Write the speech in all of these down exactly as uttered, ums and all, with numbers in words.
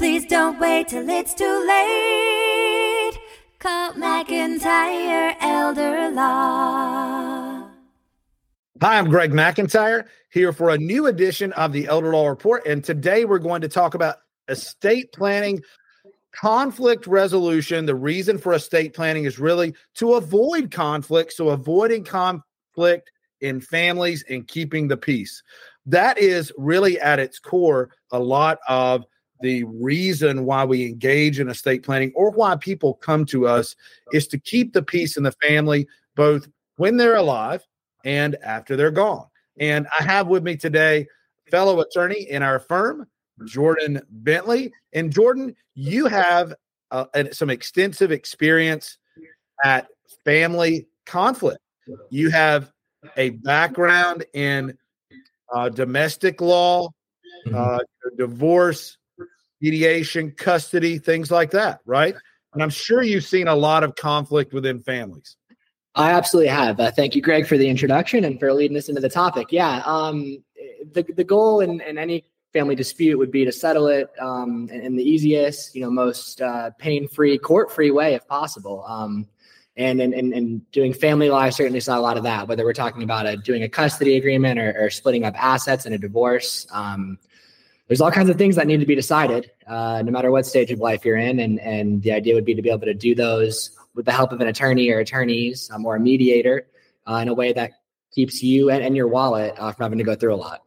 Please don't wait till it's too late. Call McIntyre Elder Law. Hi, I'm Greg McIntyre here for a new edition of the Elder Law Report. And today we're going to talk about estate planning, conflict resolution. The reason for estate planning is really to avoid conflict. So avoiding conflict in families and keeping the peace. That is really at its core a lot of the reason why we engage in estate planning or why people come to us is to keep the peace in the family, both when they're alive and after they're gone. And I have with me today fellow attorney in our firm, Jordan Bentley. And Jordan, you have uh, some extensive experience at family conflict. You have a background in uh, domestic law, uh, divorce, mediation, custody, things like that, right? And I'm sure you've seen a lot of conflict within families. I absolutely have. Uh, thank you, Greg, for the introduction and for leading us into the topic. Yeah, um, the the goal in, in any family dispute would be to settle it um, in, in the easiest, you know, most uh, pain-free, court-free way if possible. Um, and, and and and doing family law, I certainly saw a lot of that. Whether we're talking about a, doing a custody agreement or, or splitting up assets in a divorce. Um, There's all kinds of things that need to be decided, uh, no matter what stage of life you're in. And, and the idea would be to be able to do those with the help of an attorney or attorneys um, or a mediator uh, in a way that keeps you and, and your wallet uh, from having to go through a lot.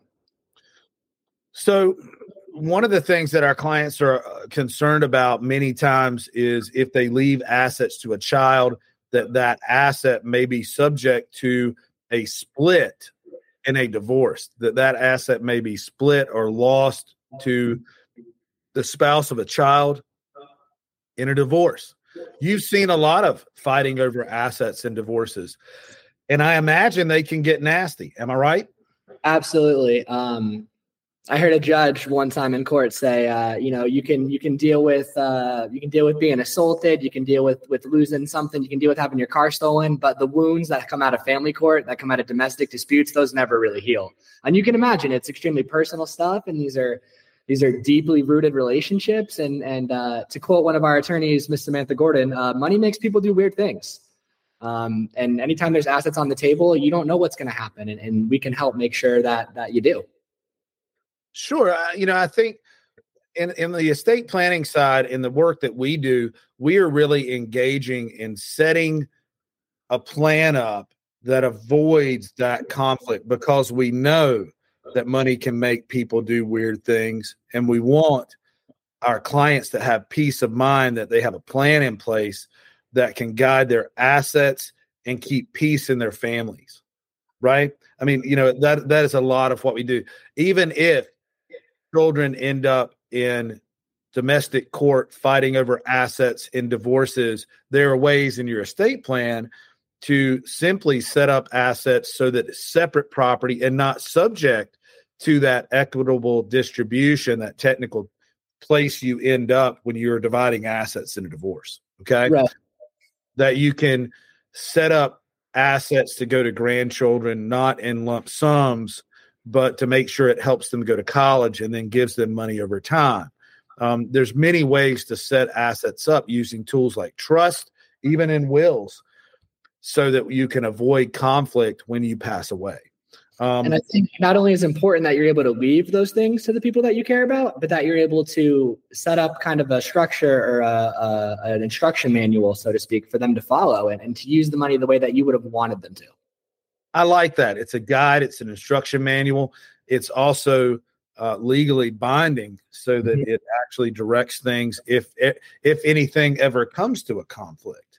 So one of the things that our clients are concerned about many times is if they leave assets to a child, that that asset may be subject to a split in a divorce, that that asset may be split or lost to the spouse of a child in a divorce. You've seen a lot of fighting over assets in divorces, and I imagine they can get nasty. Am I right? Absolutely. Um, I heard a judge one time in court say, uh, you know, you can you can deal with uh, you can deal with being assaulted, you can deal with with losing something, you can deal with having your car stolen, but the wounds that come out of family court, that come out of domestic disputes, those never really heal. And you can imagine it's extremely personal stuff, and these are these are deeply rooted relationships. And and uh, to quote one of our attorneys, Miss Samantha Gordon, uh, money makes people do weird things. Um, and anytime there's assets on the table, you don't know what's going to happen, and, and we can help make sure that that you do. Sure. Uh, you know, I think in, in the estate planning side, in the work that we do, we are really engaging in setting a plan up that avoids that conflict, because we know that money can make people do weird things. And we want our clients to have peace of mind that they have a plan in place that can guide their assets and keep peace in their families. Right. I mean, you know, that that is a lot of what we do. Even if children end up in domestic court fighting over assets in divorces, there are ways in your estate plan to simply set up assets so that it's separate property and not subject to that equitable distribution, that technical place you end up when you're dividing assets in a divorce. Okay. Right. That you can set up assets to go to grandchildren, not in lump sums, but to make sure it helps them go to college and then gives them money over time. Um, there's many ways to set assets up using tools like trust, even in wills, so that you can avoid conflict when you pass away. Um, and I think not only is it important that you're able to leave those things to the people that you care about, but that you're able to set up kind of a structure or a, a, an instruction manual, so to speak, for them to follow and, and to use the money the way that you would have wanted them to. I like that. It's a guide. It's an instruction manual. It's also uh, legally binding so that mm-hmm. it actually directs things if if anything ever comes to a conflict,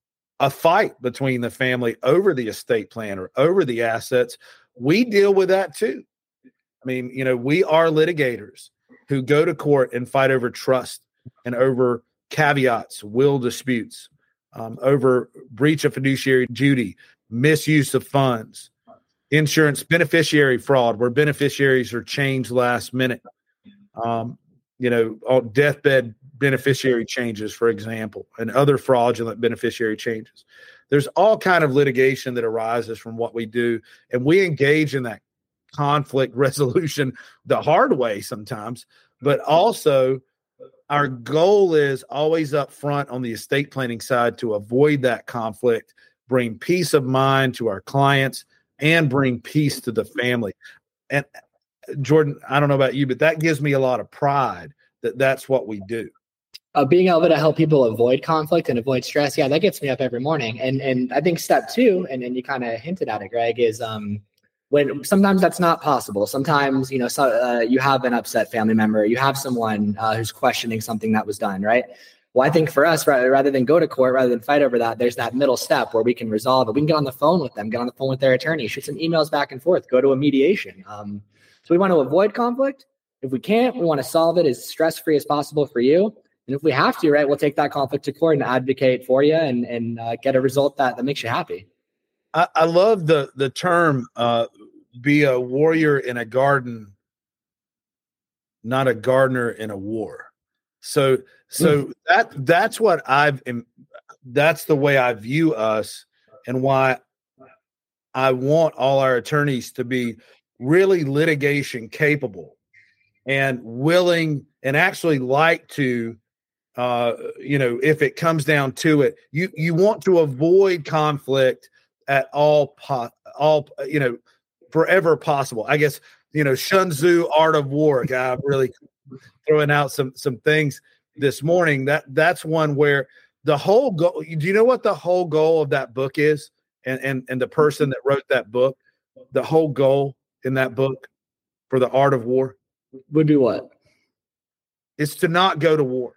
a fight between the family over the estate plan or over the assets. We deal with that too. I mean, you know, we are litigators who go to court and fight over trust and over caveats, will disputes, um, over breach of fiduciary duty, misuse of funds, insurance beneficiary fraud, where beneficiaries are changed last minute, um, you know, all deathbed beneficiary changes, for example, and other fraudulent beneficiary changes. There's all kind of litigation that arises from what we do, and we engage in that conflict resolution the hard way sometimes, but also our goal is always up front on the estate planning side to avoid that conflict, bring peace of mind to our clients, and bring peace to the family. And Jordan, I don't know about you, but that gives me a lot of pride that that's what we do. Uh, being able to help people avoid conflict and avoid stress. Yeah, that gets me up every morning. And and I think step two, and, and you kind of hinted at it, Greg, is um, when sometimes that's not possible. Sometimes, you know, so, uh, you have an upset family member, you have someone uh, who's questioning something that was done, right? Well, I think for us, rather, rather than go to court, rather than fight over that, there's that middle step where we can resolve it. We can get on the phone with them, get on the phone with their attorney, shoot some emails back and forth, go to a mediation. Um, so we want to avoid conflict. If we can't, we want to solve it as stress-free as possible for you. And if we have to, right, we'll take that conflict to court and advocate for you and, and uh, get a result that, that makes you happy. I, I love the the term uh, be a warrior in a garden, not a gardener in a war. So so mm. that that's what I've that's the way I view us, and why I want all our attorneys to be really litigation capable and willing and actually like to Uh, you know, if it comes down to it, you you want to avoid conflict at all, po- all you know, forever possible. I guess, you know, Sun Tzu, Art of War, guy, I'm really throwing out some some things this morning. That that's one where the whole goal. Do you know what the whole goal of that book is? And and and the person that wrote that book, the whole goal in that book for the Art of War would be what? It's to not go to war.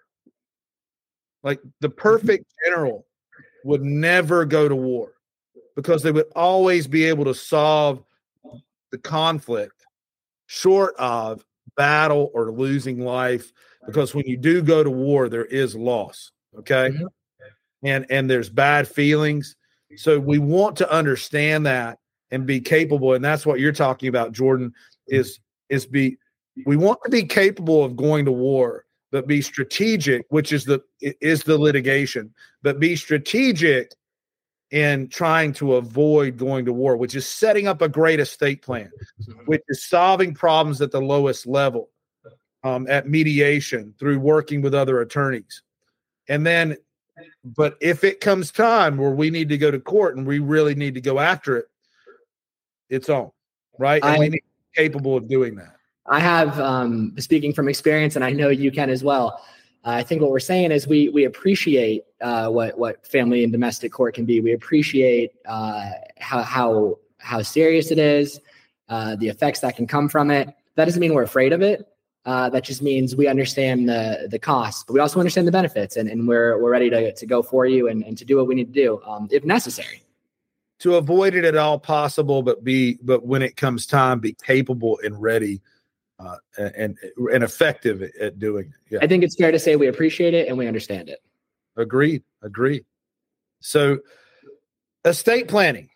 Like the perfect general would never go to war because they would always be able to solve the conflict short of battle or losing life. Because when you do go to war, there is loss. Okay. Mm-hmm. And, and there's bad feelings. So we want to understand that and be capable. And that's what you're talking about, Jordan, is, is be, we want to be capable of going to war, but be strategic, which is the is the litigation, but be strategic in trying to avoid going to war, which is setting up a great estate plan, which is solving problems at the lowest level, um, at mediation through working with other attorneys. And then, but if it comes time where we need to go to court and we really need to go after it, it's on, right? And I, we need to be capable of doing that. I have, um, speaking from experience, and I know you can as well. Uh, I think what we're saying is we we appreciate uh, what what family and domestic court can be. We appreciate uh, how how how serious it is, uh, the effects that can come from it. That doesn't mean we're afraid of it. Uh, that just means we understand the the costs, but we also understand the benefits, and, and we're we're ready to to go for you and, and to do what we need to do um, if necessary. To avoid it at all possible, but be but when it comes time, be capable and ready. Uh, and and effective at, at doing it. Yeah. I think it's fair to say we appreciate it and we understand it. Agreed. Agreed. So estate planning,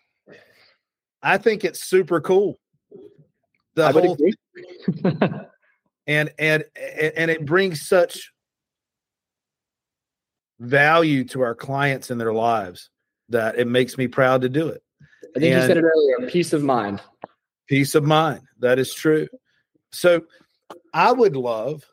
I think it's super cool. The I would whole agree. and and and it brings such value to our clients in their lives that it makes me proud to do it. I think and you said it earlier, peace of mind. Peace of mind. That is true. So I would love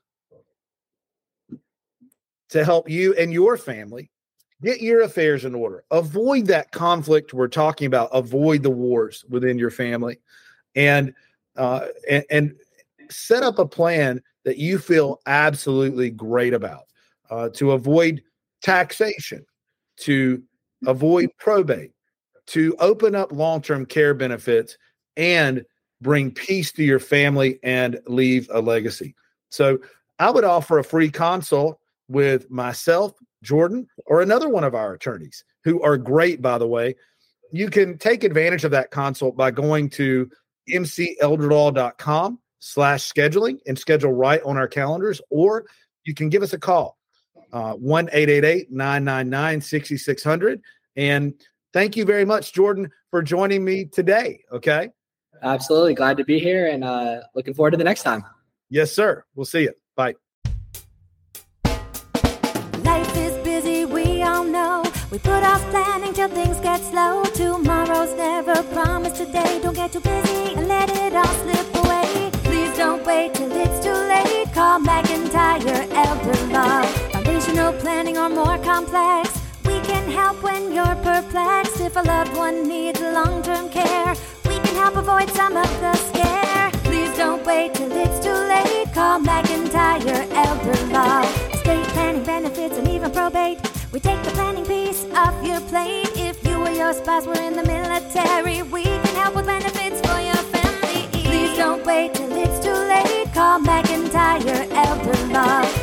to help you and your family get your affairs in order. Avoid that conflict we're talking about. Avoid the wars within your family, and uh, and, and set up a plan that you feel absolutely great about uh, to avoid taxation, to avoid probate, to open up long-term care benefits, and bring peace to your family and leave a legacy. So I would offer a free consult with myself, Jordan, or another one of our attorneys who are great, by the way. You can take advantage of that consult by going to mcelderlaw.com slash scheduling and schedule right on our calendars, or you can give us a call, uh, one eight eight eight, nine nine nine, six six zero zero. And thank you very much, Jordan, for joining me today. Okay. Absolutely. Glad to be here and uh, looking forward to the next time. Yes, sir. We'll see you. Bye. Life is busy, we all know. We put off planning till things get slow. Tomorrow's never promised today. Don't get too busy and let it all slip away. Please don't wait till it's too late. Call McIntyre Elder Law. complex. We can help when you're perplexed. If a loved one needs long-term care, we can help avoid some of the scare. Please don't wait till it's too late. Call McIntyre Elder Law. Estate planning, benefits, and even probate. We take the planning piece off your plate. If you or your spouse were in the military, we can help with benefits for your family. Please don't wait till it's too late. Call McIntyre Elder Law.